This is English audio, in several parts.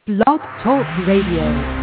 Blog Talk Radio.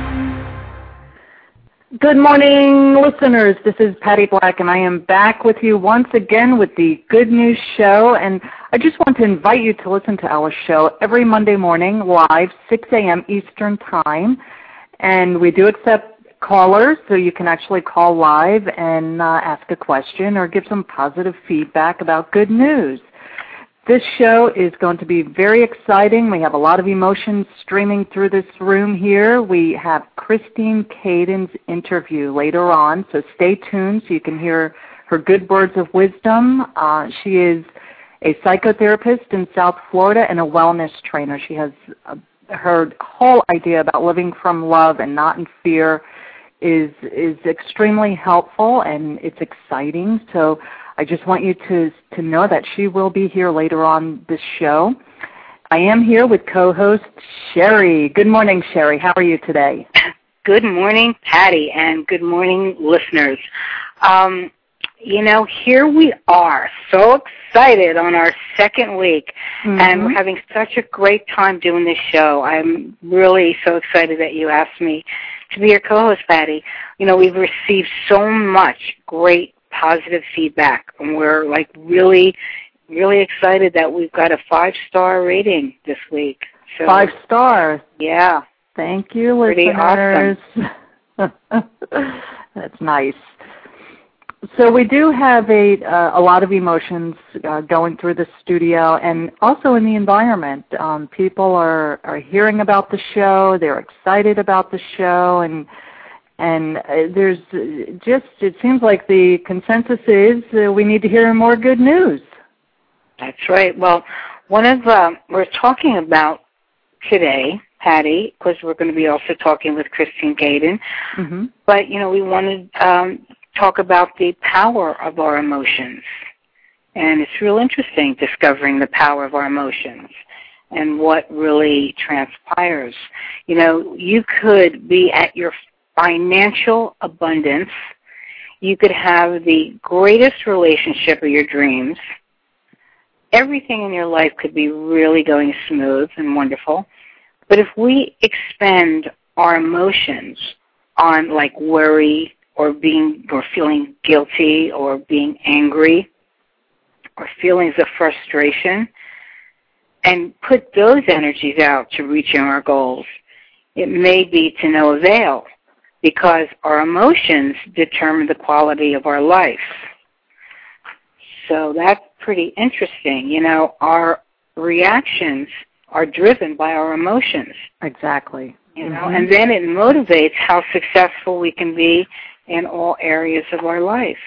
Good morning, listeners. This is Patty Black, and I am back with you once again with the Good News Show. And I just want to invite you to listen to our show every Monday morning, live, 6 a.m. Eastern Time. And we do accept callers, so you can actually call live and ask a question or give some positive feedback about good news. This show is going to be very exciting. We have a lot of emotions streaming through this room here. We have Christine Caden's interview later on, so stay tuned so you can hear her good words of wisdom. She is a psychotherapist in South Florida and a wellness trainer. She has her whole idea about living from love and not in fear is extremely helpful, and it's exciting. So I just want you to know that she will be here later on this show. I am here with co-host Sherry. Good morning, Sherry. How are you today? Good morning, Patty, and good morning, listeners. Here we are, so excited on our second week, and we're having such a great time doing this show. I'm really so excited that you asked me to be your co-host, Patty. We've received so much great positive feedback, and we're really, really excited that we've got a 5-star rating this week. So, 5 stars. Yeah. Thank you, pretty listeners. Awesome. That's nice. So we do have a lot of emotions going through the studio and also in the environment. People are hearing about the show. They're excited about the show, and there's it seems like the consensus is we need to hear more good news. That's right. Well, we're talking about today, Patty, because we're going to be also talking with Christine Caden, but, we want to talk about the power of our emotions. And it's real interesting discovering the power of our emotions and what really transpires. You could be at your financial abundance. You could have the greatest relationship of your dreams. Everything in your life could be really going smooth and wonderful. But if we expend our emotions on worry or feeling guilty or being angry or feelings of frustration and put those energies out to reaching our goals, it may be to no avail, because our emotions determine the quality of our life. So that's pretty interesting. Our reactions are driven by our emotions. Exactly. And then it motivates how successful we can be in all areas of our life.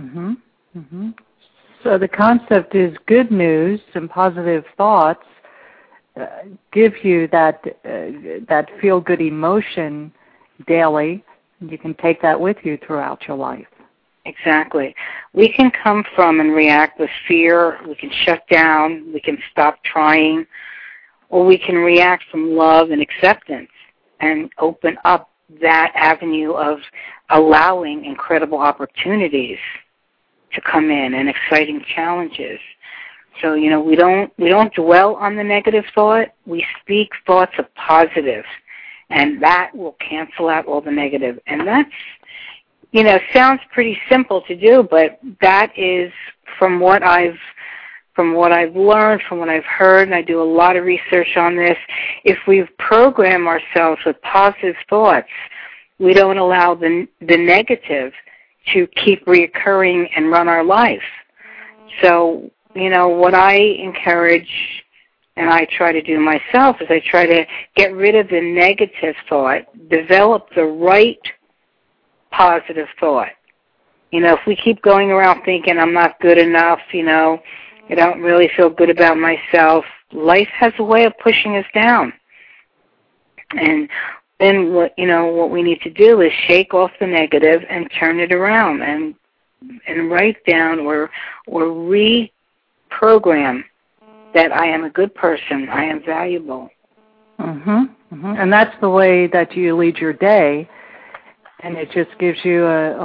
So the concept is good news and positive thoughts give you that feel-good emotion daily. You can take that with you throughout your life. Exactly. We can come from and react with fear. We can shut down. We can stop trying. Or we can react from love and acceptance and open up that avenue of allowing incredible opportunities to come in and exciting challenges. So, we don't dwell on the negative thought. We speak thoughts of positive, and that will cancel out all the negative. And that's, sounds pretty simple to do, but that is from what I've learned, from what I've heard, and I do a lot of research on this. If we program ourselves with positive thoughts, we don't allow the negative to keep reoccurring and run our life. So, what I encourage and I try to do myself is I try to get rid of the negative thought, develop the right positive thought. If we keep going around thinking I'm not good enough, I don't really feel good about myself, life has a way of pushing us down. And then what we need to do is shake off the negative and turn it around and write down or reprogram that I am a good person, I am valuable. And that's the way that you lead your day, and it just gives you a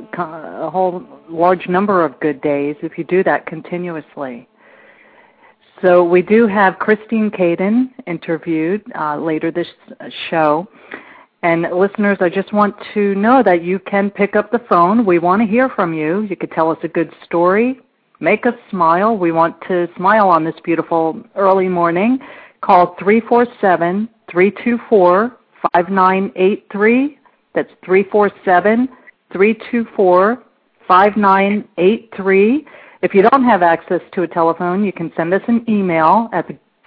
whole large number of good days if you do that continuously. So we do have Christine Caden interviewed later this show. And listeners, I just want to know that you can pick up the phone. We want to hear from you. You could tell us a good story, make us smile. We want to smile on this beautiful early morning. Call 347-324-5983. That's 347-324-5983. If you don't have access to a telephone, you can send us an email at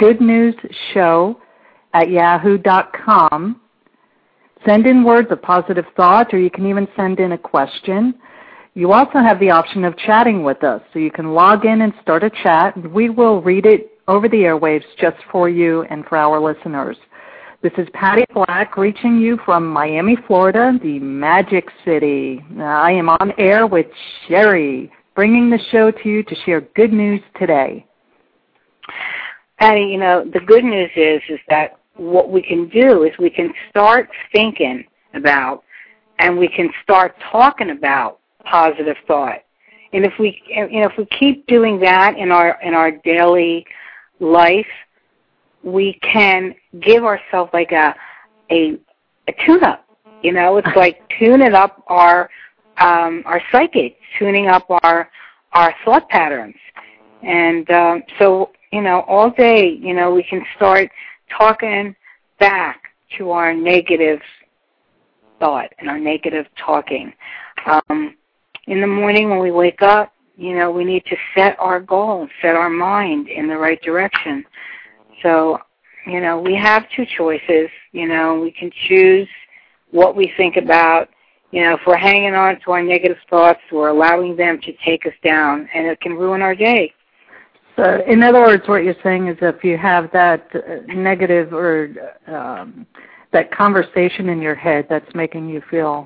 thegoodnewsshow@yahoo.com. Send in words of positive thought, or you can even send in a question. You also have the option of chatting with us, so you can log in and start a chat. We will read it over the airwaves just for you and for our listeners. This is Patty Black reaching you from Miami, Florida, the Magic City. I am on air with Sherry, bringing the show to you to share good news today. Patty, the good news is that what we can do is we can start thinking about and we can start talking about positive thought. And if we keep doing that in our daily life, we can give ourselves like a tune-up. It's like tuning up our psyche, tuning up our thought patterns. And so all day, we can start talking back to our negative thought and our negative talking. In the morning when we wake up, we need to set our goal, set our mind in the right direction. So, we have two choices. We can choose what we think about. If we're hanging on to our negative thoughts, we're allowing them to take us down, and it can ruin our day. So, in other words, what you're saying is if you have that negative or that conversation in your head that's making you feel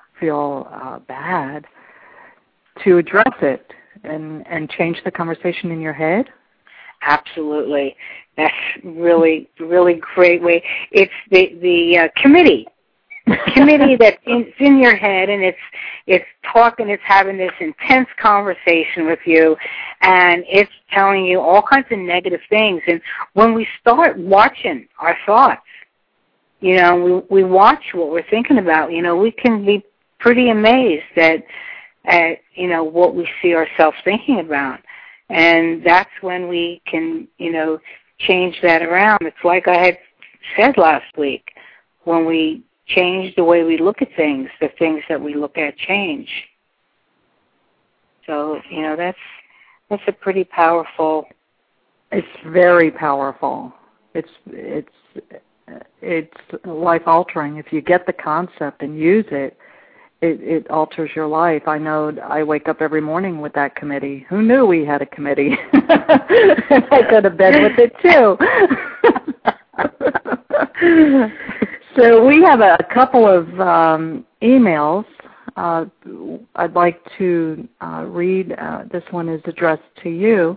bad, to address it and change the conversation in your head? Absolutely. That's really, really great way. It's the committee that's in your head, and it's talking, it's having this intense conversation with you, and it's telling you all kinds of negative things. And when we start watching our thoughts, we watch what we're thinking about, we can be pretty amazed at what we see ourselves thinking about. And that's when we can, change that around. It's like I had said last week, when we change the way we look at things, the things that we look at change. So, that's a pretty powerful. It's very powerful. It's life altering. If you get the concept and use it, it alters your life. I know I wake up every morning with that committee. Who knew we had a committee? And I go to bed with it too. So we have a couple of emails. I'd like to read. This one is addressed to you.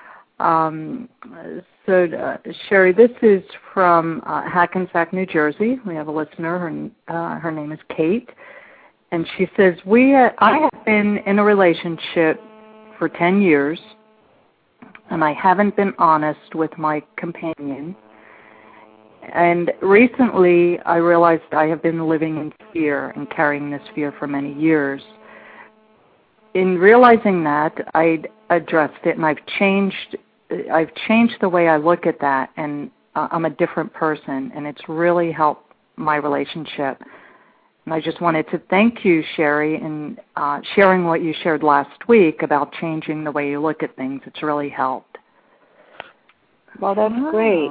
Sherry, this is from Hackensack, New Jersey. We have a listener. Her name is Kate. And she says, I have been in a relationship for 10 years, and I haven't been honest with my companion. And recently, I realized I have been living in fear and carrying this fear for many years. In realizing that, I addressed it, and I've changed the way I look at that, and I'm a different person, and it's really helped my relationship. And I just wanted to thank you, Sherry, in sharing what you shared last week about changing the way you look at things. It's really helped. Well, that's great.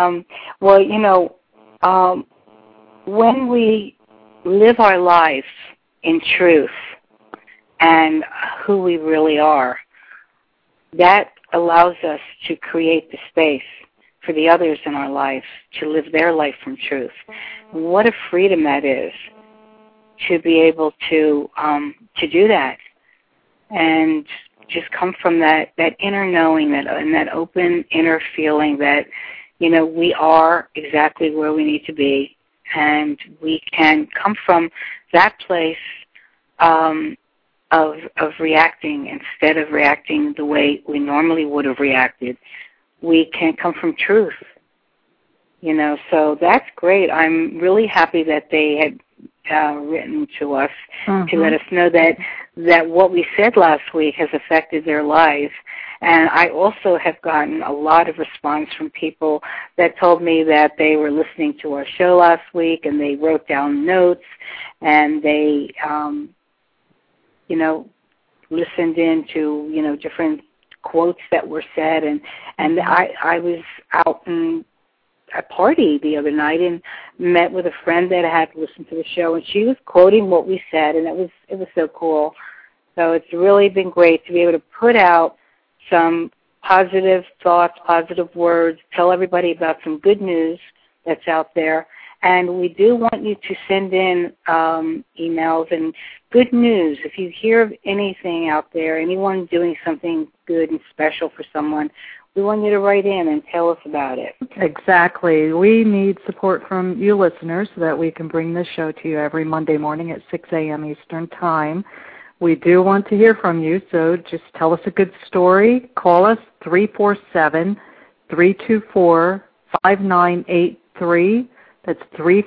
When we live our life in truth and who we really are, that allows us to create the space for the others in our life to live their life from truth. And what a freedom that is, to be able to do that, and just come from that inner knowing, that open inner feeling that we are exactly where we need to be, and we can come from that place of reacting. Instead of reacting the way we normally would have reacted, we can come from truth. So that's great. I'm really happy that they had written to us to let us know that what we said last week has affected their lives. And I also have gotten a lot of response from people that told me that they were listening to our show last week and they wrote down notes and they, listened in to, different quotes that were said. And I was out in a party the other night and met with a friend that had listened to the show, and she was quoting what we said, and it was so cool. So it's really been great to be able to put out some positive thoughts, positive words, tell everybody about some good news that's out there. And we do want you to send in emails and good news. If you hear of anything out there, anyone doing something good and special for someone, we want you to write in and tell us about it. Exactly. We need support from you listeners so that we can bring this show to you every Monday morning at 6 a.m. Eastern Time. We do want to hear from you, so just tell us a good story. Call us 347-324-5983. That's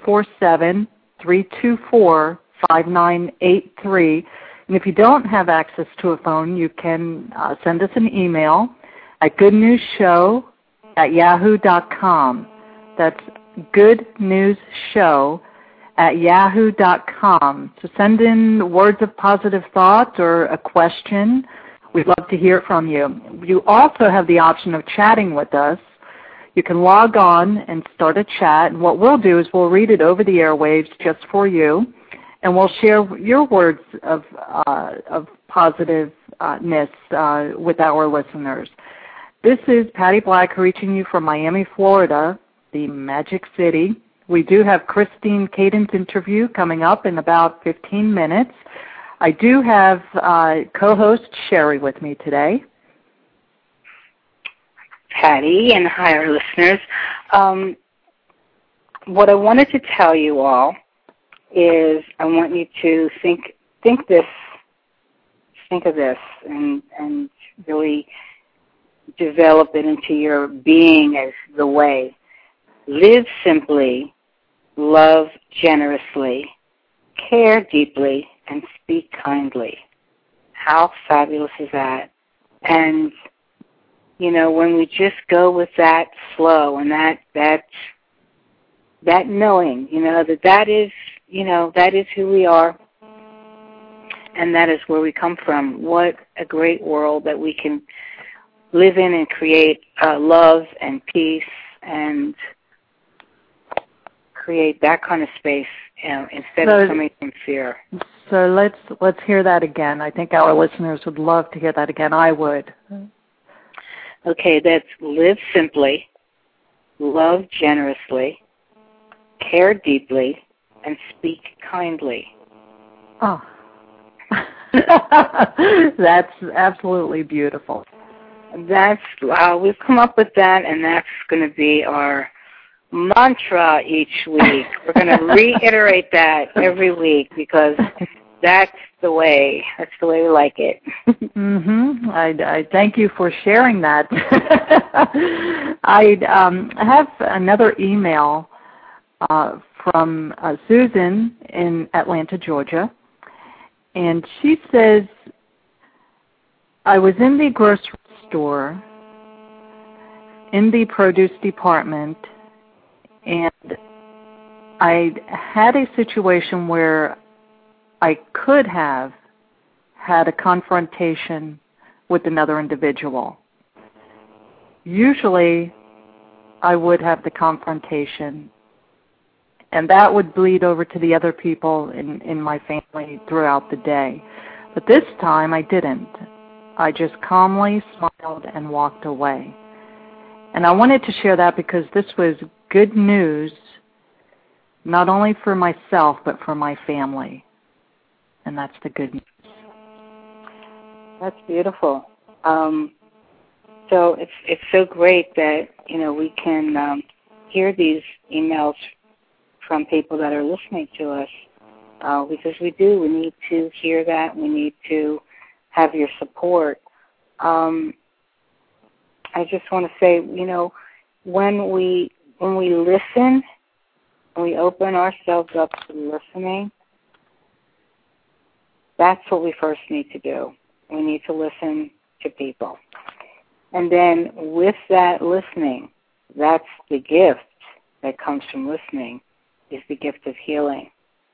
347-324-5983. And if you don't have access to a phone, you can send us an email at goodnewsshow@yahoo.com. That's goodnewsshow@yahoo.com. So send in words of positive thought or a question. We'd love to hear from you. You also have the option of chatting with us. You can log on and start a chat. And what we'll do is we'll read it over the airwaves just for you, and we'll share your words of positiveness with our listeners. This is Patty Black reaching you from Miami, Florida, the Magic City. We do have Christine Caden's interview coming up in about 15 minutes. I do have co-host Sherry with me today. Patty, and hi, our listeners. What I wanted to tell you all is I want you to think of this, and really develop it into your being as the way. Live simply, love generously, care deeply, and speak kindly. How fabulous is that? And when we just go with that flow and that knowing, that is who we are, and that is where we come from. What a great world that we can live in and create love and peace and create that kind of space instead of coming from fear. So let's hear that again. I think our listeners would love to hear that again. I would. Okay, that's live simply, love generously, care deeply, and speak kindly. Oh, that's absolutely beautiful. That's we've come up with that, and that's going to be our mantra each week. We're going to reiterate that every week because that's the way we like it. I thank you for sharing that. I have another email from Susan in Atlanta, Georgia, and she says, I was in the grocery store in the produce department, and I had a situation where I could have had a confrontation with another individual. Usually, I would have the confrontation, and that would bleed over to the other people in my family throughout the day. But this time, I didn't. I just calmly smiled and walked away. And I wanted to share that because this was good news, not only for myself, but for my family. And that's the good news. That's beautiful. So it's so great that we can hear these emails from people that are listening to us because we need to hear that. We need to have your support. And I just want to say, you know, when we listen, when we open ourselves up to listening, that's what we first need to do. We need to listen to people. And then with that listening, that's the gift that comes from listening, is the gift of healing.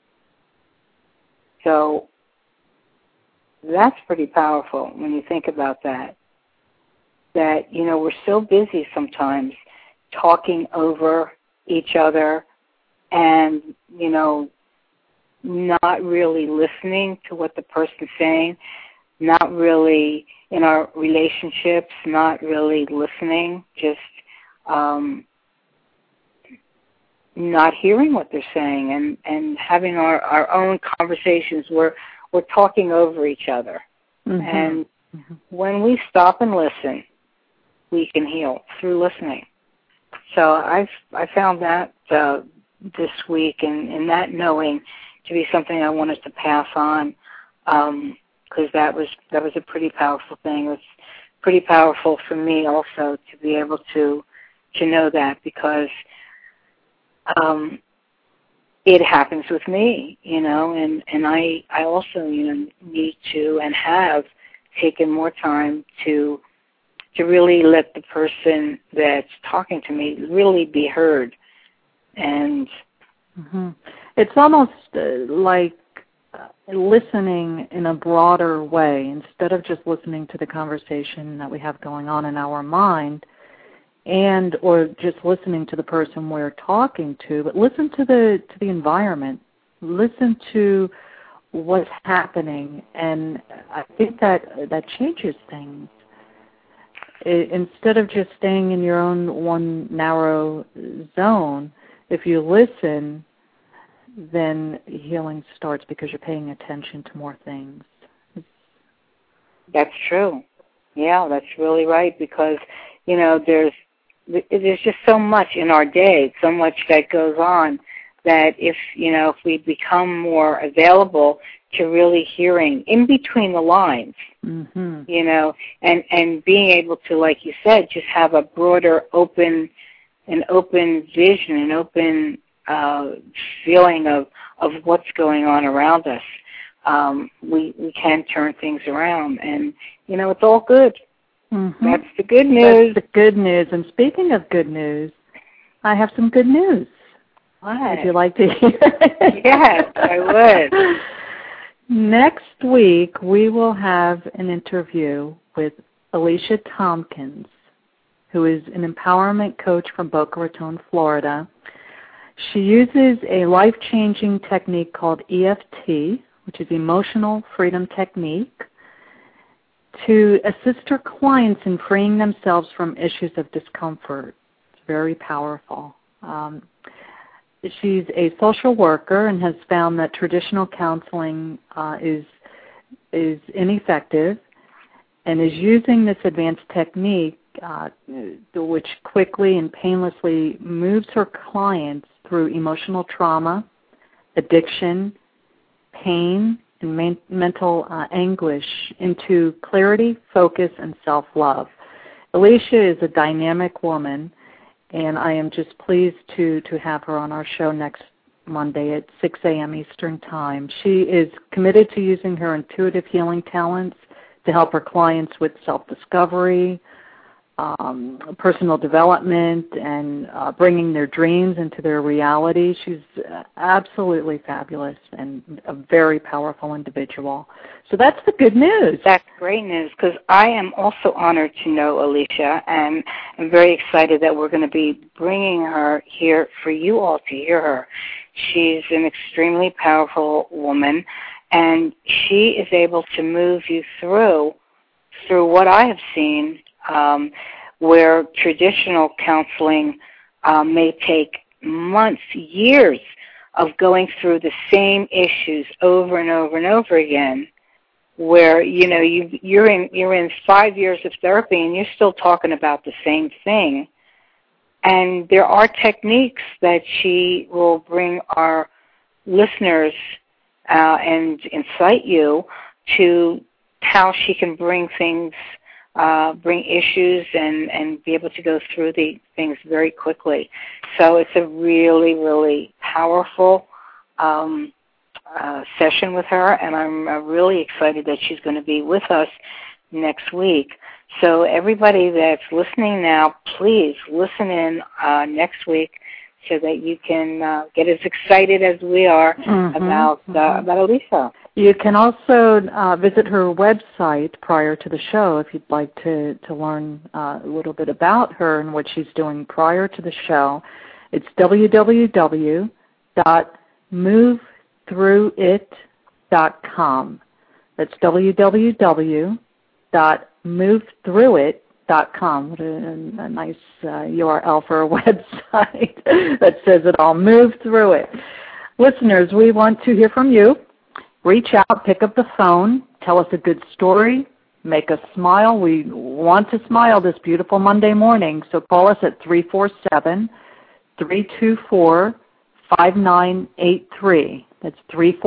So that's pretty powerful when you think about that. That, you know, we're so busy sometimes talking over each other and, you know, not really listening to what the person's saying, not really in our relationships, not really listening, just not hearing what they're saying and having our own conversations where we're talking over each other. Mm-hmm. And when we stop and listen, we can heal through listening. So I found that this week, and that knowing to be something I wanted to pass on, because that was a pretty powerful thing. It was pretty powerful for me also to be able to know that, because it happens with me, you know, and I also, you know, need to and have taken more time to really let the person that's talking to me really be heard. And it's almost like listening in a broader way, instead of just listening to the conversation that we have going on in our mind, and or just listening to the person we're talking to, but listen to the environment, listen to what's happening, and I think that changes things. Instead of just staying in your own one narrow zone, if you listen, then healing starts because you're paying attention to more things. That's true. Yeah, that's really right, because, you know, there's just so much in our day, so much that goes on, that if we become more available to really hearing in between the lines, you know, and being able to, like you said, just have a broader open vision, an open feeling of what's going on around us, we can turn things around, and, you know, it's all good. That's the good news. That's the good news. And speaking of good news, I have some good news. What? Would you like to hear it? Yes, I would. Next week, we will have an interview with Alicia Tompkins, who is an empowerment coach from Boca Raton, Florida. She uses a life-changing technique called EFT, which is Emotional Freedom Technique, to assist her clients in freeing themselves from issues of discomfort. It's very powerful. She's a social worker and has found that traditional counseling is ineffective, and is using this advanced technique, which quickly and painlessly moves her clients through emotional trauma, addiction, pain, and mental anguish into clarity, focus, and self-love. Alicia is a dynamic woman, and I am just pleased to have her on our show next Monday at 6 a.m. Eastern Time. She is committed to using her intuitive healing talents to help her clients with self-discovery, personal development, and bringing their dreams into their reality. She's absolutely fabulous and a very powerful individual. So that's the good news. That's great news, because I am also honored to know Alicia, and I'm very excited that we're going to be bringing her here for you all to hear her. She's an extremely powerful woman, and she is able to move you through what I have seen, where traditional counseling may take months, years of going through the same issues over and over and over again, where, you know, you're in 5 years of therapy and you're still talking about the same thing. And there are techniques that she will bring our listeners and incite you to how she can bring things bring issues and be able to go through the things very quickly. So it's a really, really powerful session with her, and I'm really excited that she's going to be with us next week. So everybody that's listening now, please listen in next week so that you can get as excited as we are about Elisa. You can also visit her website prior to the show if you'd like to learn a little bit about her and what she's doing prior to the show. It's www.movethroughit.com. That's www.movethroughit.com. What a nice URL for a website that says it all. Move Through It. Listeners, we want to hear from you. Reach out, pick up the phone, tell us a good story, make us smile. We want to smile this beautiful Monday morning, so call us at 347-324-5983. That's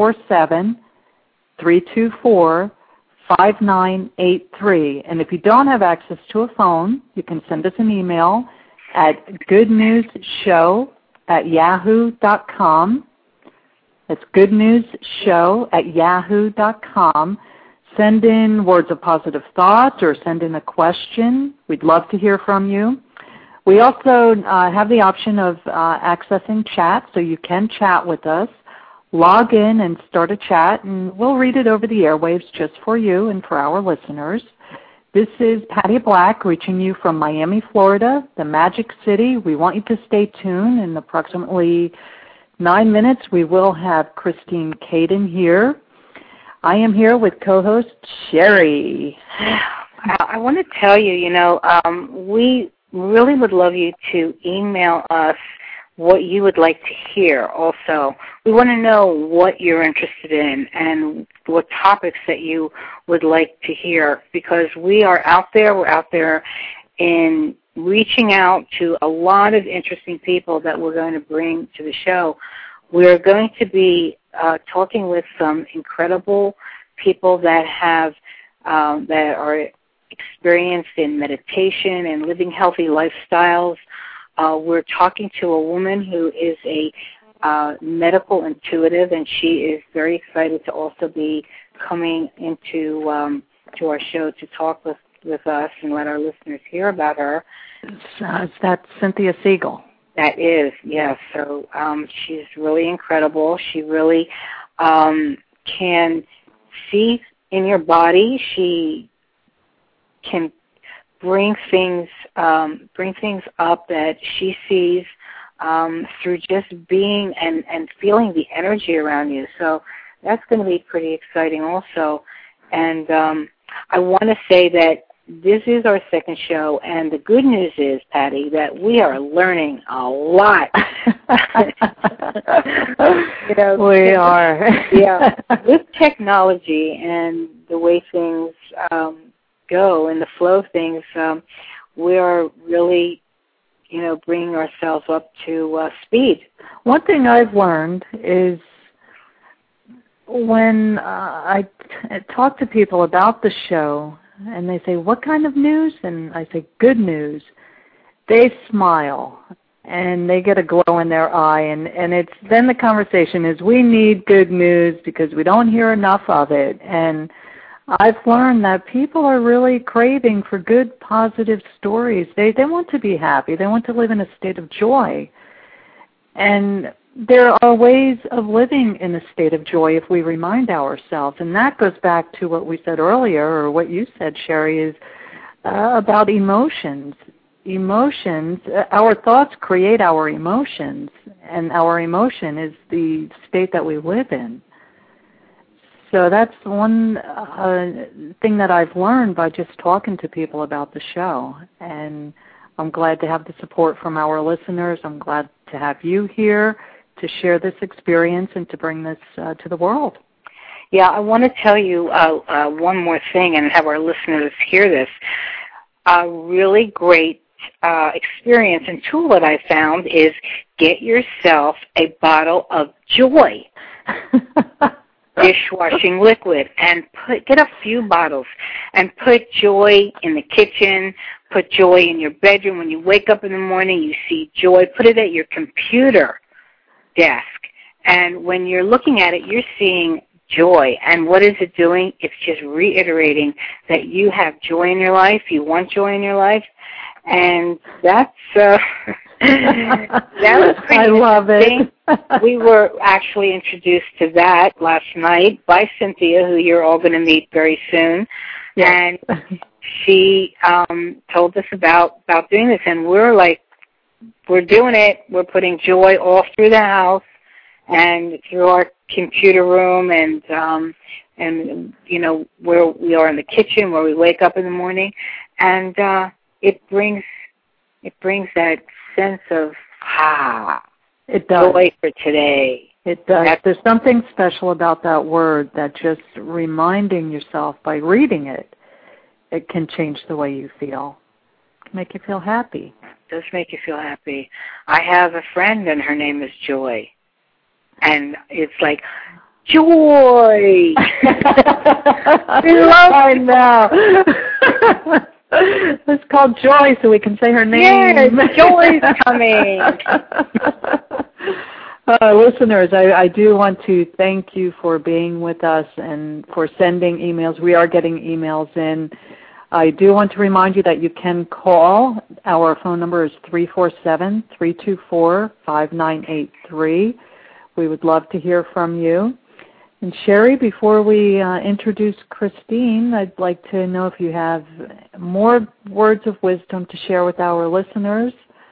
347-324-5983. And if you don't have access to a phone, you can send us an email at goodnewsshow@yahoo.com. That's goodnewsshow@yahoo.com. Send in words of positive thought or send in a question. We'd love to hear from you. We also have the option of accessing chat, so you can chat with us. Log in and start a chat, and we'll read it over the airwaves just for you and for our listeners. This is Patty Black reaching you from Miami, Florida, the Magic City. We want you to stay tuned. In approximately 9 minutes, we will have Christine Caden here. I am here with co-host Sherry. I want to tell you, we really would love you to email us what you would like to hear also. We want to know what you're interested in and what topics that you would like to hear, because we are out there. We're out there in reaching out to a lot of interesting people that we're going to bring to the show. We're going to be talking with some incredible people that have that are experienced in meditation and living healthy lifestyles. We're talking to a woman who is a medical intuitive, and she is very excited to also be coming into to our show to talk with us and let our listeners hear about her. That's Cynthia Siegel. That is, yes. So she's really incredible. She really can see in your body. She can bring things up that she sees through just being and feeling the energy around you. So that's going to be pretty exciting also. And I want to say that this is our second show, and the good news is, Patty, that we are learning a lot. We are. Yeah. With technology and the way things go and the flow of things, we are really, bringing ourselves up to speed. One thing I've learned is when I talk to people about the show, and they say, what kind of news? And I say, good news. They smile, and they get a glow in their eye, and it's then the conversation is, we need good news because we don't hear enough of it. And I've learned that people are really craving for good, positive stories. They want to be happy. They want to live in a state of joy. And there are ways of living in a state of joy if we remind ourselves. And that goes back to what we said earlier, or what you said, Sherry, is about emotions. Emotions, our thoughts create our emotions, and our emotion is the state that we live in. So that's one thing that I've learned by just talking to people about the show. And I'm glad to have the support from our listeners. I'm glad to have you here to share this experience and to bring this to the world. Yeah, I want to tell you one more thing and have our listeners hear this. A really great experience and tool that I found is get yourself a bottle of joy. dishwashing liquid and get a few bottles and put joy in the kitchen, put joy in your bedroom. When you wake up in the morning, you see joy. Put it at your computer desk. And when you're looking at it, you're seeing joy. And what is it doing? It's just reiterating that you have joy in your life, you want joy in your life. And that's that was pretty I love interesting. it. We were actually introduced to that last night by Cynthia, who you're all going to meet very soon. Yes. And she told us about doing this, and we're like, we're doing it. We're putting joy all through the house and through our computer room, and you know, where we are in the kitchen, where we wake up in the morning, and it brings that sense of it does. Joy for today. It does. There's something special about that word, that just reminding yourself by reading it, it can change the way you feel, make you feel happy. It does make you feel happy. I have a friend, and her name is Joy, and it's like, Joy! I know. It's called Joy, so we can say her name. Yes, Joy's coming. Listeners, I do want to thank you for being with us and for sending emails. We are getting emails in. I do want to remind you that you can call. Our phone number is 347-324-5983. We would love to hear from you. And Sherry, before we introduce Christine, I'd like to know if you have more words of wisdom to share with our listeners.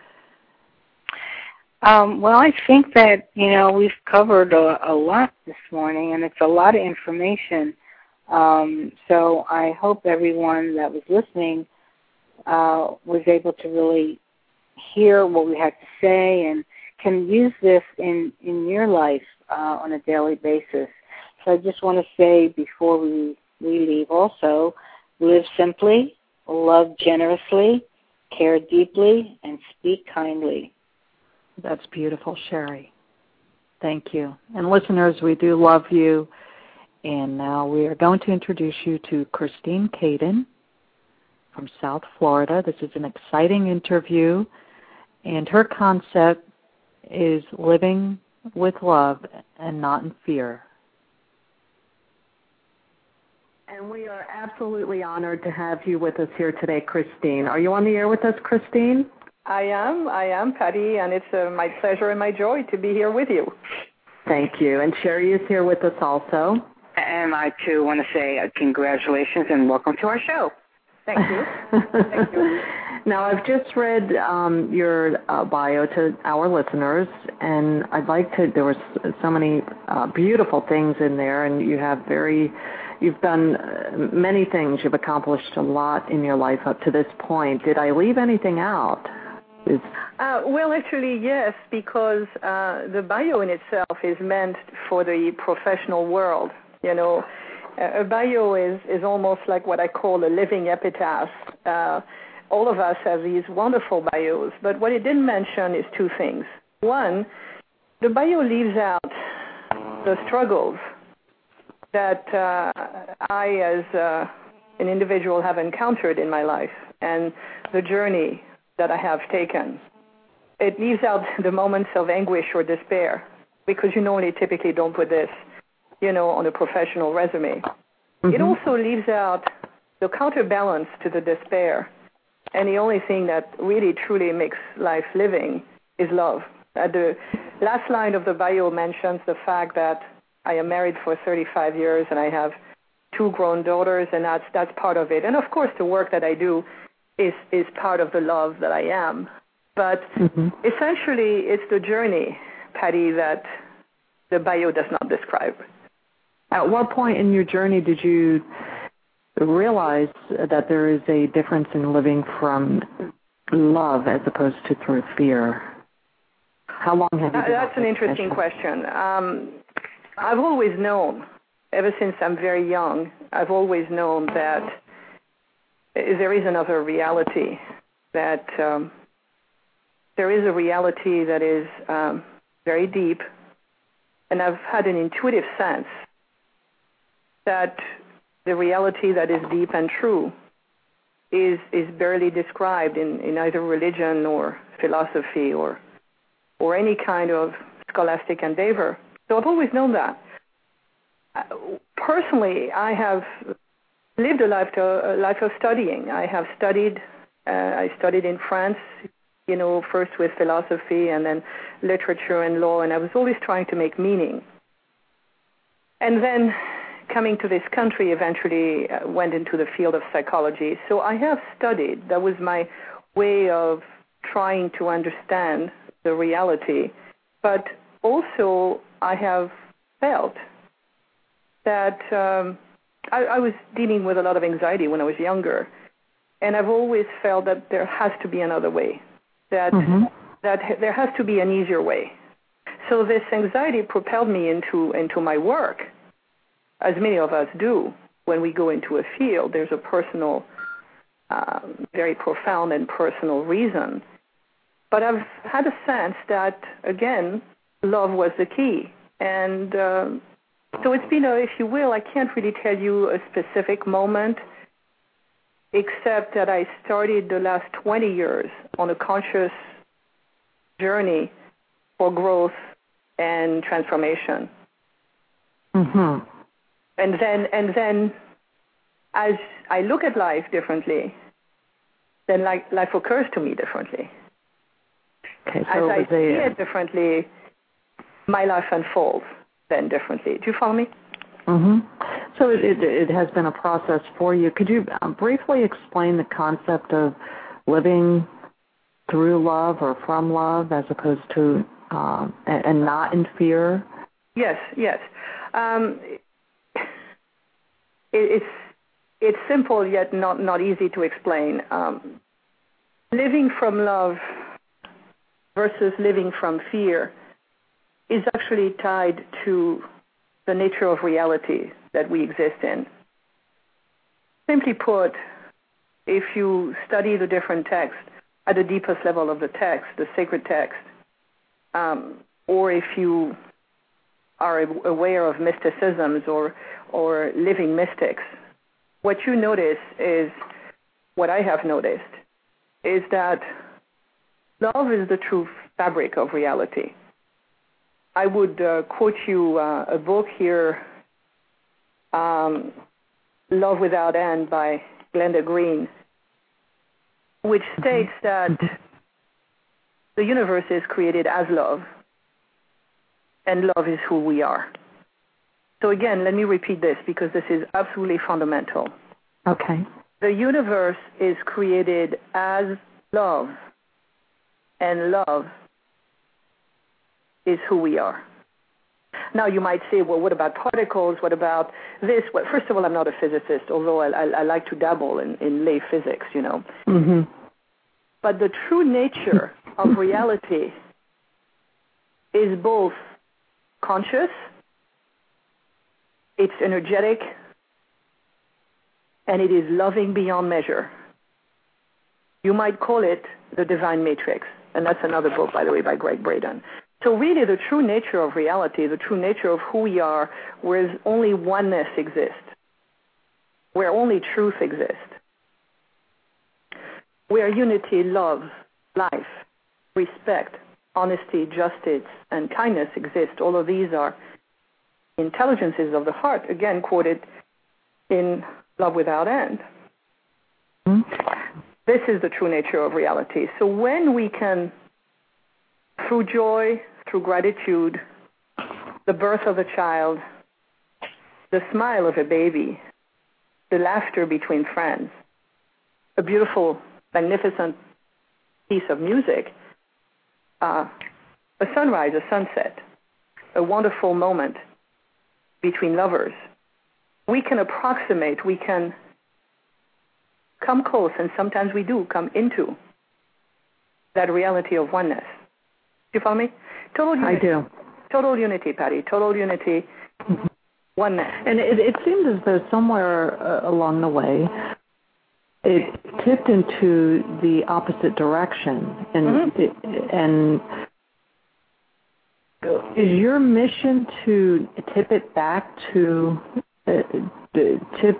Well, I think that, you know, we've covered a lot this morning, and it's a lot of information. So I hope everyone that was listening was able to really hear what we had to say and can use this in your life on a daily basis. So I just want to say before we leave also, live simply, love generously, care deeply, and speak kindly. That's beautiful, Sherry. Thank you. And listeners, we do love you. And now we are going to introduce you to Christine Caden from South Florida. This is an exciting interview, and her concept is living with love and not in fear. And we are absolutely honored to have you with us here today, Christine. Are you on the air with us, Christine? I am, Patty, and it's my pleasure and my joy to be here with you. Thank you. And Sherry is here with us also. And I, too, want to say congratulations and welcome to our show. Thank you. Thank you. Now, I've just read your bio to our listeners, and I'd like to, there were so many beautiful things in there, and you've done many things. You've accomplished a lot in your life up to this point. Did I leave anything out? Well, actually, yes, because the bio in itself is meant for the professional world. You know, a bio is almost like what I call a living epitaph. All of us have these wonderful bios, but what it didn't mention is two things. One, the bio leaves out the struggles that I, as an individual, have encountered in my life and the journey that I have taken. It leaves out the moments of anguish or despair, because you normally typically don't put this, you know, on a professional resume. Mm-hmm. It also leaves out the counterbalance to the despair, and the only thing that really truly makes life living is love. The last line of the bio mentions the fact that I am married for 35 years and I have 2 grown daughters, and that's part of it. And of course, the work that I do is part of the love that I am. But essentially, it's the journey, Patty, that the bio does not describe. At what point in your journey did you realize that there is a difference in living from love as opposed to through fear? How long have you been? That's an interesting question. I've always known, ever since I'm very young, I've always known that there is another reality, that there is a reality that is very deep, and I've had an intuitive sense that the reality that is deep and true is barely described in either religion or philosophy or any kind of scholastic endeavor. So I've always known that. Personally, I have lived a life of studying. I have studied. I studied in France, first with philosophy and then literature and law, and I was always trying to make meaning. And then coming to this country, eventually went into the field of psychology. So I have studied. That was my way of trying to understand the reality. But also I have felt that I was dealing with a lot of anxiety when I was younger. And I've always felt that there has to be another way, that there has to be an easier way. So this anxiety propelled me into my work, as many of us do. When we go into a field, there's a personal, very profound and personal reason. But I've had a sense that, again, love was the key. And so it's been, if you will, I can't really tell you a specific moment, except that I started the last 20 years on a conscious journey for growth and transformation. Mm-hmm. And then as I look at life differently, then life occurs to me differently. Okay, so as I see it differently, my life unfolds then differently. Do you follow me? Mm-hmm. So it has been a process for you. Could you briefly explain the concept of living through love or from love as opposed to and not in fear? Yes. It's simple yet not easy to explain. Living from love versus living from fear is actually tied to the nature of reality that we exist in. Simply put, if you study the different texts at the deepest level of the text, the sacred text, or if you are aware of mysticisms or living mystics, what you notice is, what I have noticed, is that love is the true fabric of reality. I would quote you a book here, Love Without End by Glenda Green, which states that the universe is created as love, and love is who we are. So again, let me repeat this because this is absolutely fundamental. Okay. The universe is created as love, and love is who we are. Now you might say, well, what about particles? What about this? Well, first of all, I'm not a physicist, although I like to dabble in lay physics, Mm-hmm. But the true nature of reality is both conscious, it's energetic, and it is loving beyond measure. You might call it the divine matrix, and that's another book, by the way, by Greg Braden. So really the true nature of reality, the true nature of who we are, where only oneness exists, where only truth exists, where unity, love, life, respect, honesty, justice, and kindness exist. All of these are intelligences of the heart, again quoted in Love Without End. Mm-hmm. This is the true nature of reality. So when we can, through joy, through gratitude, the birth of a child, the smile of a baby, the laughter between friends, a beautiful, magnificent piece of music, a sunrise, a sunset, a wonderful moment between lovers, we can approximate, we can come close, and sometimes we do come into that reality of oneness. Do you follow me? Total unity. I do. Total unity, Patty. Total unity, oneness. And it seems as though somewhere along the way, it tipped into the opposite direction. And, and is your mission to tip it back to tip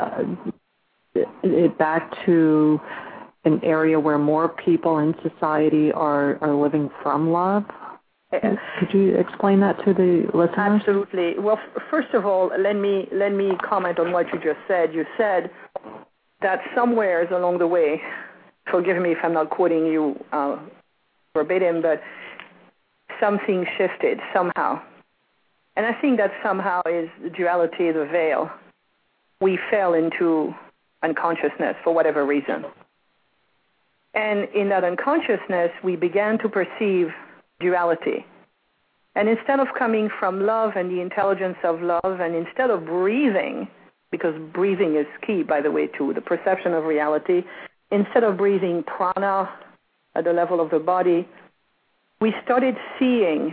it back to an area where more people in society are living from love? Could you explain that to the listeners? Absolutely. Well, first of all, let me comment on what you just said. You said that somewheres along the way, forgive me if I'm not quoting you verbatim, but something shifted somehow. And I think that somehow is duality, the veil. We fell into unconsciousness for whatever reason. And in that unconsciousness, we began to perceive duality. And instead of coming from love and the intelligence of love, and instead of breathing, because breathing is key, by the way, to the perception of reality, instead of breathing prana at the level of the body, we started seeing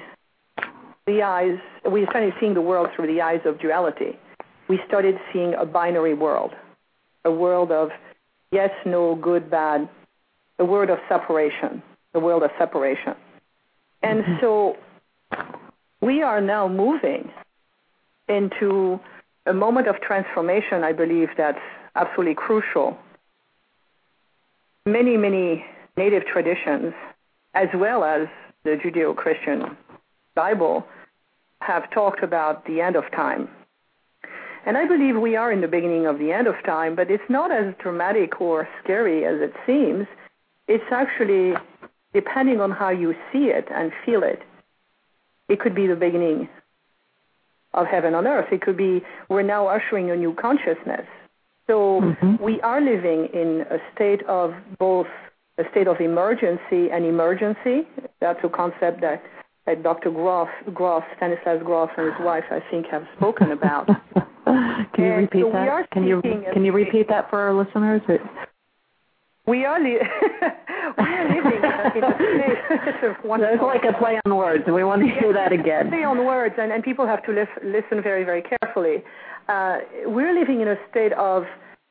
the world through the eyes of duality. We started seeing a binary world, a world of yes, no, good, bad, a world of separation, a world of separation. And so we are now moving into a moment of transformation, I believe, that's absolutely crucial. Many, many native traditions, as well as the Judeo-Christian Bible, have talked about the end of time. And I believe we are in the beginning of the end of time, but it's not as dramatic or scary as it seems. It's actually, depending on how you see it and feel it, it could be the beginning of heaven on earth. It could be we're now ushering a new consciousness. So we are living in a state of both a state of emergency and emergency. That's a concept that Dr. Stanislav Grof and his wife, I think, have spoken about. Can you repeat that? Can you repeat that for our listeners? We are living in a state. It's like a play on words. We want to hear that again. Play on words, and people have to listen very, very carefully. We're living in a state of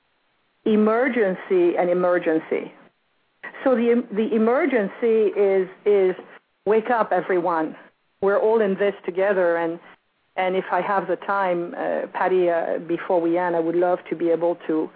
emergency and emergency. So the emergency is wake up, everyone. We're all in this together, and if I have the time, Patty, before we end, I would love to be able to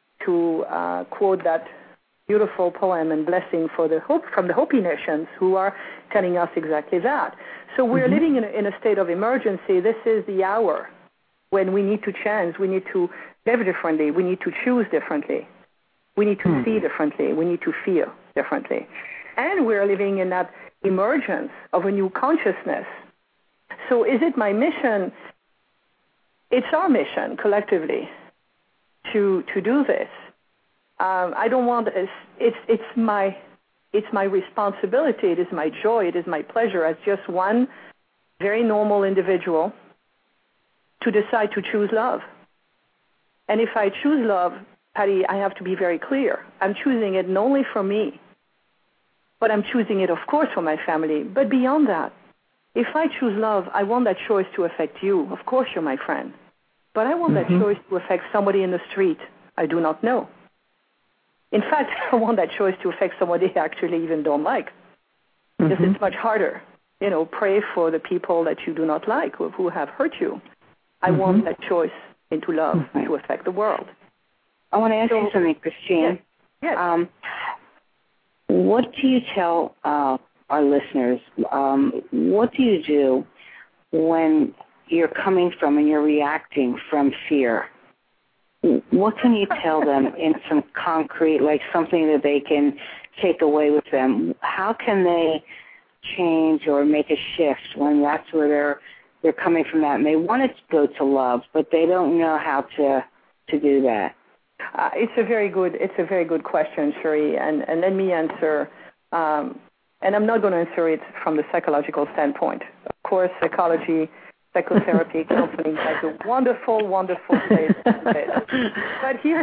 quote that beautiful poem and blessing from the Hopi nations, who are telling us exactly that. So we're living in a state of emergency. This is the hour when we need to change. We need to live differently. We need to choose differently. We need to see differently. We need to feel differently. And we're living in that emergence of a new consciousness. So is it my mission? It's our mission collectively to do this. I don't want it's my responsibility. It is my joy. It is my pleasure as just one very normal individual to decide to choose love. And if I choose love, Patty, I have to be very clear. I'm choosing it not only for me, but I'm choosing it, of course, for my family. But beyond that, if I choose love, I want that choice to affect you. Of course, you're my friend. But I want that choice to affect somebody in the street I do not know. In fact, I want that choice to affect somebody I actually even don't like. Because it's much harder. Pray for the people that you do not like or who have hurt you. I want that choice into love to affect the world. I want to ask you something, Christine. Yes. What do you tell our listeners? What do you do when you're coming from and you're reacting from fear? What can you tell them in some concrete, like something that they can take away with them? How can they change or make a shift when that's where they're coming from that and they want to go to love, but they don't know how to do that? It's a very good question, Cherie, and let me answer. And I'm not going to answer it from the psychological standpoint. Of course, psychotherapy, counseling has a wonderful, wonderful place. But here's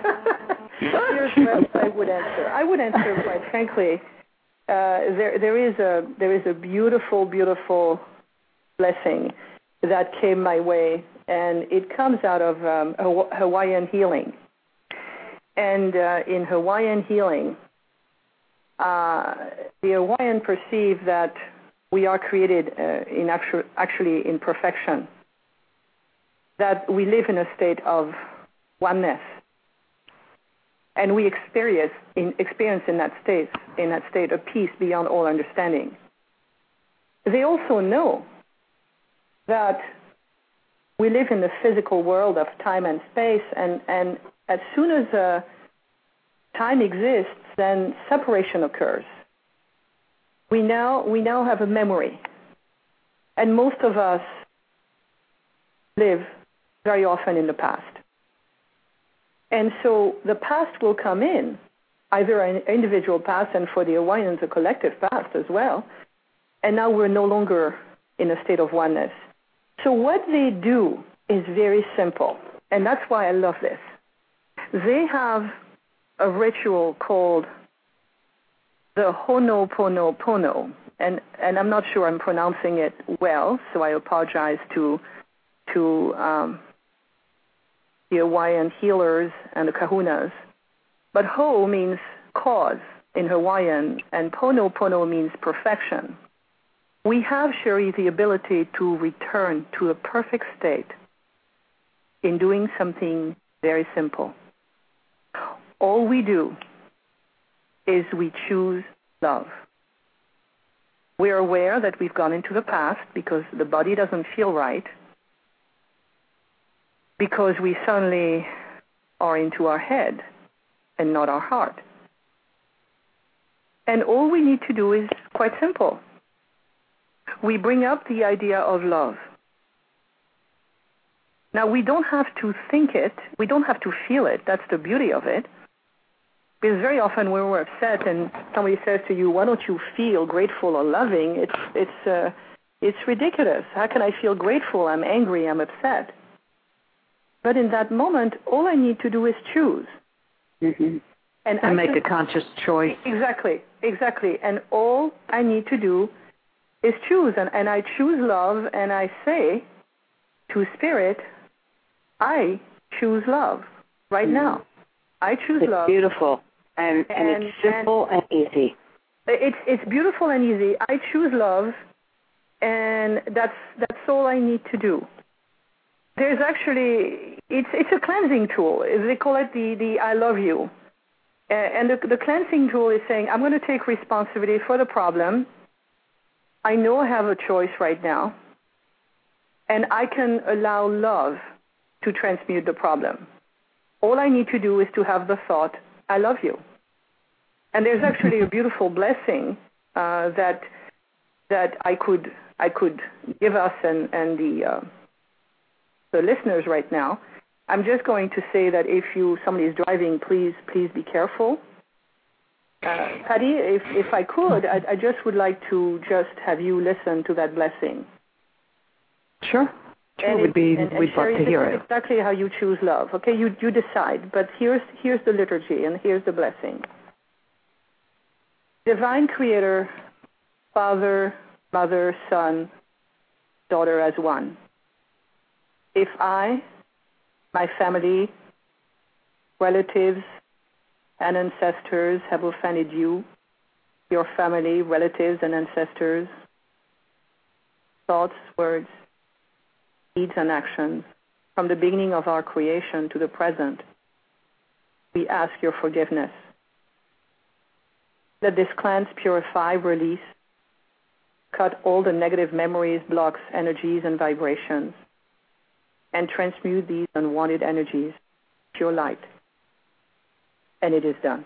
what I would answer. I would answer, quite frankly, there is a beautiful, beautiful blessing that came my way, and it comes out of Hawaiian healing. And in Hawaiian healing, the Hawaiian perceive that we are created actually in perfection. that we live in a state of oneness, and we experience in that state a peace beyond all understanding. They also know that we live in the physical world of time and space, and as soon as time exists, then separation occurs. We now have a memory, and most of us live very often in the past. And so the past will come in, either an individual past and for the Hawaiians a collective past as well, and now we're no longer in a state of oneness. So what they do is very simple, and that's why I love this. They have a ritual called the Ho'oponopono, and I'm not sure I'm pronouncing it well, so I apologize to the Hawaiian healers and the kahunas. But Ho means cause in Hawaiian, and Pono means perfection. We have, Sherry, the ability to return to a perfect state in doing something very simple. All we do is we choose love. We're aware that we've gone into the past because the body doesn't feel right, because we suddenly are into our head and not our heart. And all we need to do is quite simple. We bring up the idea of love. Now, we don't have to think it. We don't have to feel it. That's the beauty of it. Because very often when we're upset and somebody says to you, why don't you feel grateful or loving, it's ridiculous. How can I feel grateful? I'm angry. I'm upset. But in that moment, all I need to do is choose. Mm-hmm. And make a conscious choice. Exactly. And all I need to do is choose. And I choose love, and I say to Spirit, I choose love right now. I choose love. It's beautiful. And it's simple and easy. It's beautiful and easy. I choose love, and that's all I need to do. There's actually, it's a cleansing tool. They call it the I love you. And the cleansing tool is saying, I'm going to take responsibility for the problem. I know I have a choice right now, and I can allow love to transmute the problem. All I need to do is to have the thought, I love you. And there's actually a beautiful blessing that I could give us and the listeners right now. I'm just going to say that if somebody is driving, please be careful. Patty, if I could, I just would like to just have you listen to that blessing. Sure. We'd love to hear it. Exactly how you choose love. Okay, you decide. But here's the liturgy, and here's the blessing. Divine Creator, Father, Mother, Son, Daughter as one. If I, my family, relatives, and ancestors have offended you, your family, relatives, and ancestors, thoughts, words, deeds, and actions, from the beginning of our creation to the present, we ask your forgiveness. Let this cleanse, purify, release, cut all the negative memories, blocks, energies, and vibrations, and transmute these unwanted energies to your light. And it is done.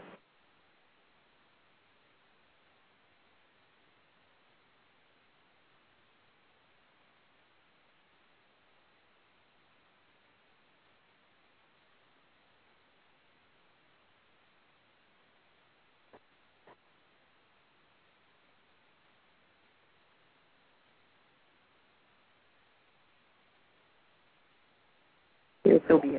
So be it.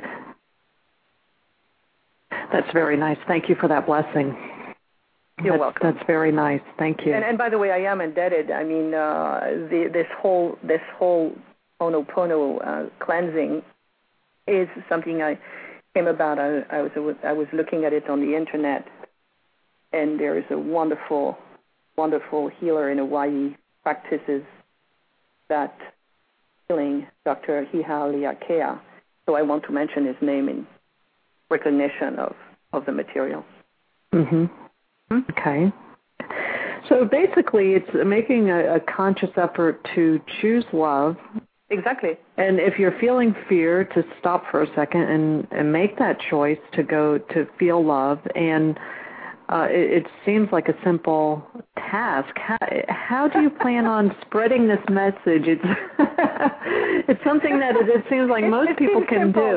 That's very nice. Thank you for that blessing. You're welcome. That's very nice. Thank you. And by the way, I am indebted. I mean, this whole Ho'oponopono cleansing is something I came about. I was looking at it on the internet, and there is a wonderful, wonderful healer in Hawaii practices that healing, Dr. Hiha Liakea. So I want to mention his name in recognition of the material. Mm-hmm. Okay. So basically, it's making a conscious effort to choose love. Exactly. And if you're feeling fear, to stop for a second and make that choice to go to feel love. And it seems like a simple task. How do you plan on spreading this message? It's it's something that it seems like most people can do.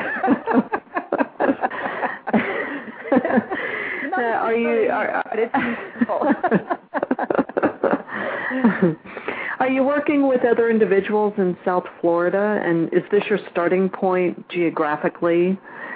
Are you working with other individuals in South Florida, and is this your starting point geographically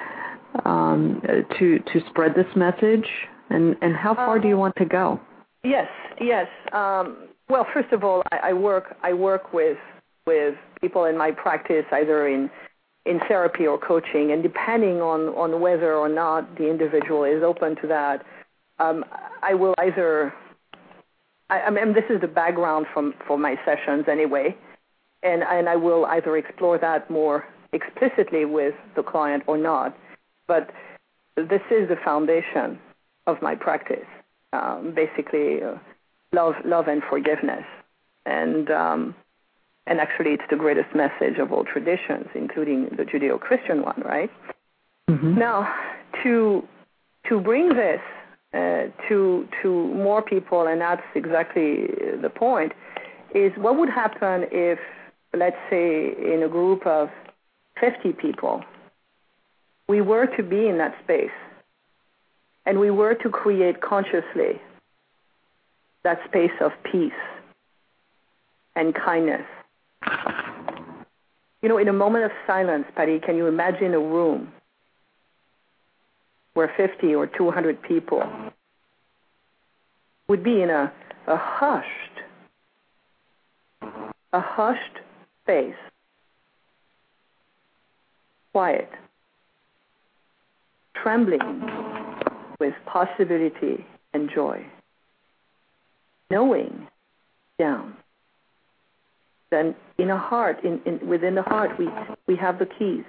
to spread this message? And how far do you want to go? Yes. Well, first of all, I work with people in my practice, either in therapy or coaching, and depending on whether or not the individual is open to that, I will either. I mean, this is the background for my sessions anyway, and I will either explore that more explicitly with the client or not. But this is the foundation of my practice, basically love and forgiveness, and actually it's the greatest message of all traditions, including the Judeo-Christian one, right? Mm-hmm. Now, to bring this to more people, and that's exactly the point, is what would happen if, let's say, in a group of 50 people, we were to be in that space, and we were to create consciously that space of peace and kindness. You know, in a moment of silence, Patty, can you imagine a room where 50 or 200 people would be in a hushed space, quiet, trembling with possibility and joy, knowing down. Then in a heart, within the heart, we have the keys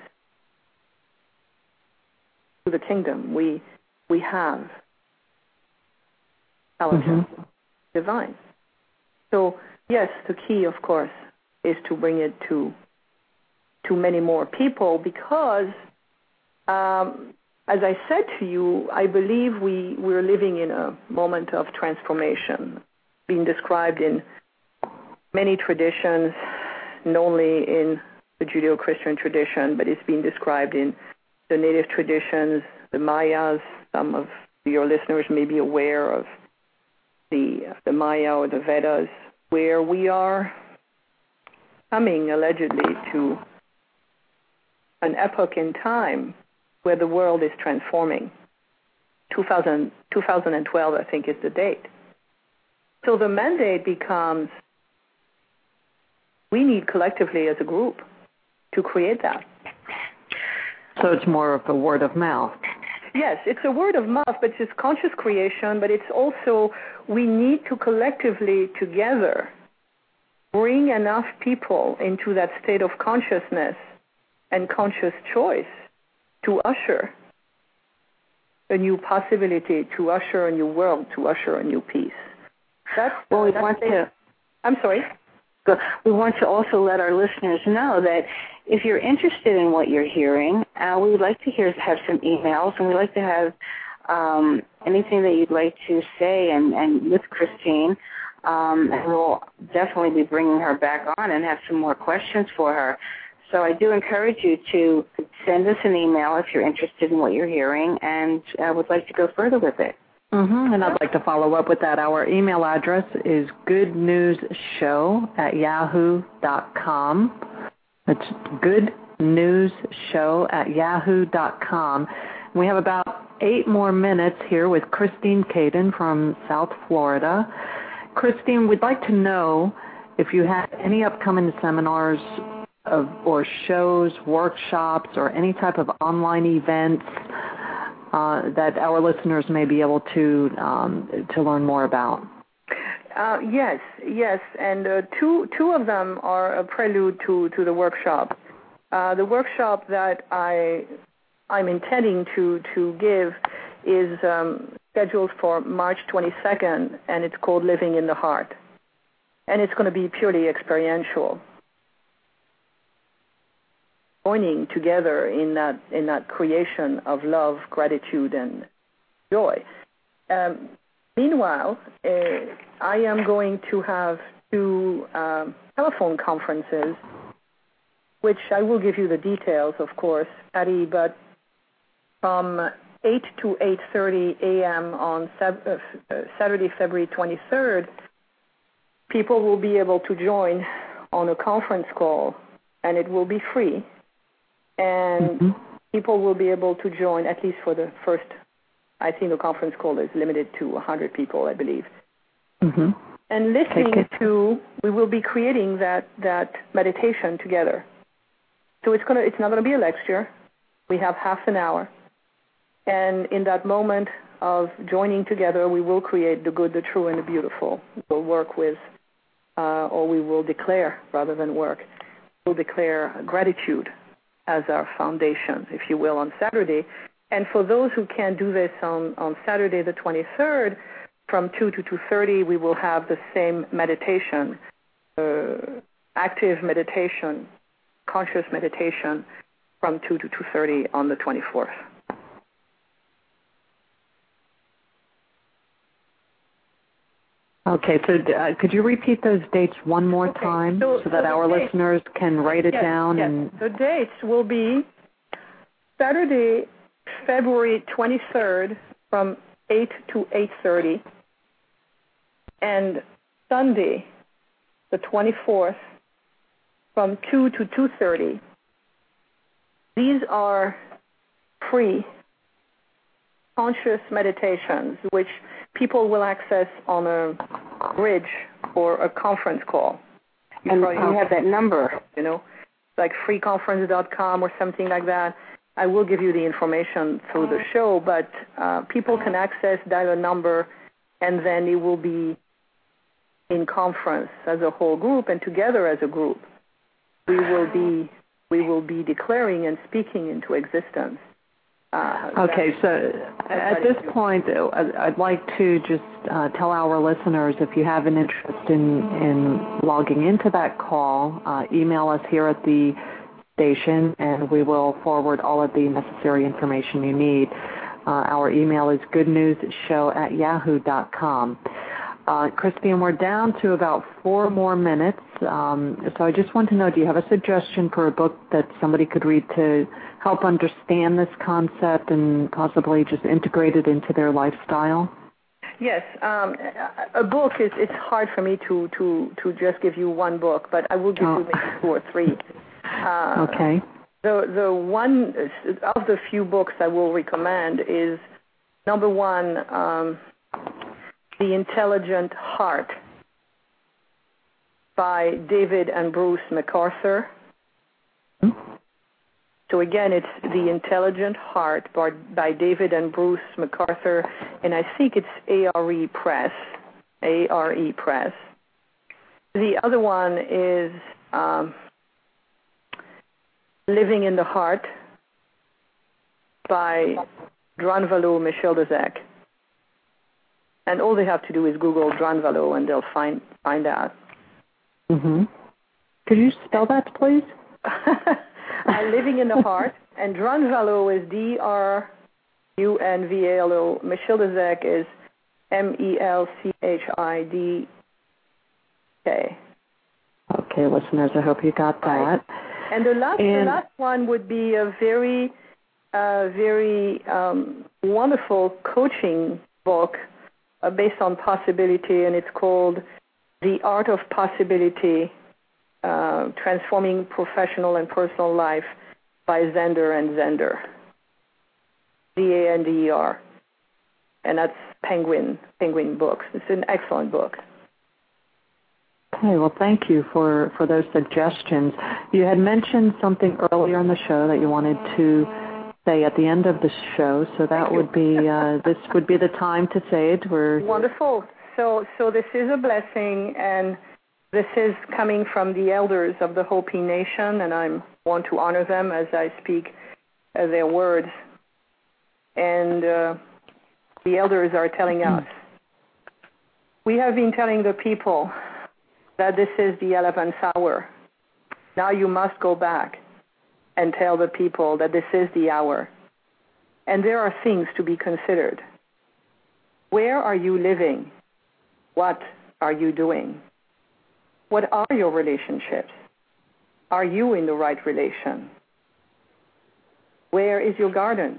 to the kingdom. We have intelligence, divine. So yes, the key, of course, is to bring it to many more people, because, as I said to you, I believe we're living in a moment of transformation, being described in many traditions, not only in the Judeo-Christian tradition, but it's being described in the native traditions, the Mayas. Some of your listeners may be aware of the Maya or the Vedas, where we are coming allegedly to an epoch in time where the world is transforming. 2012, I think, is the date. So the mandate becomes, we need collectively as a group to create that. So it's more of a word of mouth. Yes, it's a word of mouth, but it's conscious creation, but it's also, we need to collectively together bring enough people into that state of consciousness and conscious choice to usher a new possibility, to usher a new world, to usher a new peace. I'm sorry? We want to also let our listeners know that if you're interested in what you're hearing, we would like to have some emails, and we'd like to have anything that you'd like to say and with Christine. And we'll definitely be bringing her back on and have some more questions for her. So I do encourage you to send us an email if you're interested in what you're hearing, and I would like to go further with it. And I'd like to follow up with that. Our email address is goodnewsshow@yahoo.com. It's goodnewsshow@yahoo.com. We have about 8 more minutes here with Christine Caden from South Florida. Christine, we'd like to know if you have any upcoming seminars or shows, workshops, or any type of online events that our listeners may be able to learn more about. Yes, and two of them are a prelude to the workshop. The workshop that I'm intending to give is scheduled for March 22nd, and it's called Living in the Heart, and it's going to be purely experiential, joining together in that creation of love, gratitude, and joy. Meanwhile, I am going to have two telephone conferences, which I will give you the details, of course, Patty, but from 8 to 8:30 a.m. on Saturday, February 23rd, people will be able to join on a conference call, and it will be free. And people will be able to join, at least for the first, I think the conference call is limited to 100 people, I believe. Mm-hmm. And listening to, we will be creating that meditation together. So it's not going to be a lecture. We have half an hour. And in that moment of joining together, we will create the good, the true, and the beautiful. We'll work with, or we will declare, rather than work, we'll declare gratitude as our foundation, if you will, on Saturday. And for those who can't do this on Saturday the 23rd, from 2 to 2:30, we will have the same meditation, active meditation, conscious meditation, from 2 to 2:30 on the 24th. Okay, so could you repeat those dates one more time so that our listeners can write it down? Yes. And the dates will be Saturday, February 23rd from 8 to 8:30, and Sunday, the 24th, from 2 to 2:30. These are free conscious meditations, which people will access on a bridge or a conference call. And you have that number. Like freeconference.com or something like that. I will give you the information through the show, but people can access, dial a number, and then it will be in conference as a whole group, and together as a group, we will be declaring and speaking into existence. Okay, so at this point, I'd like to just tell our listeners, if you have an interest in logging into that call, email us here at the station, and we will forward all of the necessary information you need. Our email is goodnewsshow@yahoo.com. Christine, we're down to about 4 more minutes, so I just want to know, do you have a suggestion for a book that somebody could read to help understand this concept and possibly just integrate it into their lifestyle? Yes, a book it's hard for me to just give you one book, but I will give you maybe 2 or 3. Okay. The one of the few books I will recommend is number 1, The Intelligent Heart by David and Bruce MacArthur. So again, it's The Intelligent Heart by David and Bruce MacArthur, and I think it's ARE Press. ARE Press. The other one is Living in the Heart by Drunvalo Micheldezac. And all they have to do is Google Drunvalo, and they'll find out. Mm-hmm. Could you spell that, please? Living in the Heart, and Drunvalo is DRUNVALO. Micheldezac is MELCHIDK. Okay, listeners, I hope you got that. Right. And the last one would be a very wonderful coaching book based on possibility, and it's called The Art of Possibility, Transforming Professional and Personal Life by Zander and Zander. ZANDER. And that's Penguin Books. It's an excellent book. Okay, well, thank you for those suggestions. You had mentioned something earlier in the show that you wanted to say at the end of the show, so that would be this would be the time to say it. Wonderful. So this is a blessing, and this is coming from the elders of the Hopi Nation, and I want to honor them as I speak their words. And the elders are telling us, we have been telling the people that this is the 11th hour. Now you must go back and tell the people that this is the hour. And there are things to be considered. Where are you living? What are you doing? What are your relationships? Are you in the right relation? Where is your garden?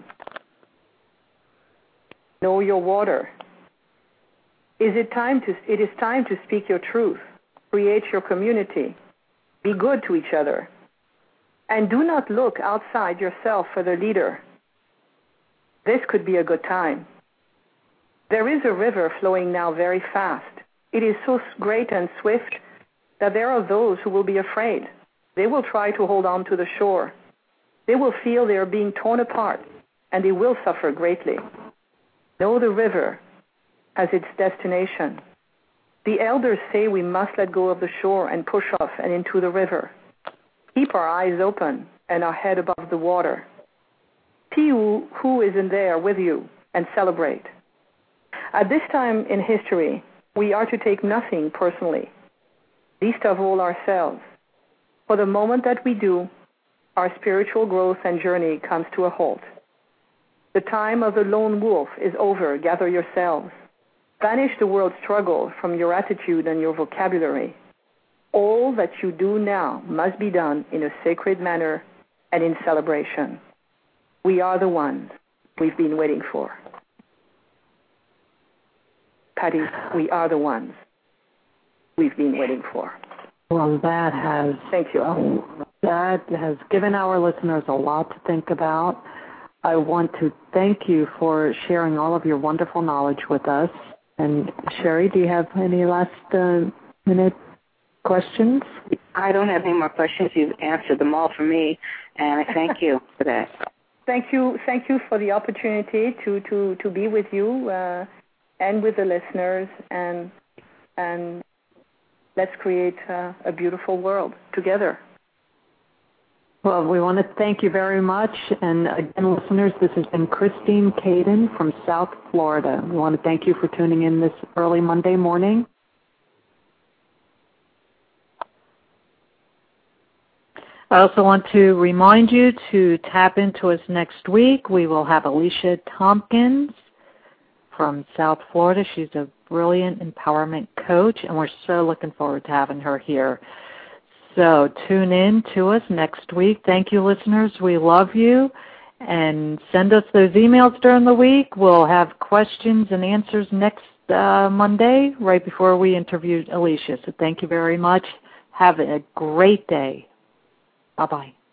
Know your water. It is time to speak your truth. Create your community. Be good to each other. And do not look outside yourself for the leader. This could be a good time. There is a river flowing now very fast. It is so great and swift that there are those who will be afraid. They will try to hold on to the shore. They will feel they are being torn apart, and they will suffer greatly. Know the river as its destination. The elders say we must let go of the shore and push off and into the river. Keep our eyes open and our head above the water. See who is in there with you and celebrate. At this time in history, we are to take nothing personally, least of all ourselves. For the moment that we do, our spiritual growth and journey comes to a halt. The time of the lone wolf is over. Gather yourselves. Banish the world struggle from your attitude and your vocabulary. All that you do now must be done in a sacred manner and in celebration. We are the ones we've been waiting for. Patty, we are the ones we've been waiting for. Well, that has... Thank you. That has given our listeners a lot to think about. I want to thank you for sharing all of your wonderful knowledge with us. And Sherry, do you have any last minute questions? I don't have any more questions. You've answered them all for me, and I thank you for that. Thank you for the opportunity to be with you and with the listeners, and let's create a beautiful world together. Well, we want to thank you very much. And again, listeners, this has been Christine Caden from South Florida. We want to thank you for tuning in this early Monday morning. I also want to remind you to tap into us next week. We will have Alicia Tompkins from South Florida. She's a brilliant empowerment coach, and we're so looking forward to having her here. So tune in to us next week. Thank you, listeners. We love you. And send us those emails during the week. We'll have questions and answers next Monday, right before we interview Alicia. So thank you very much. Have a great day. Bye-bye.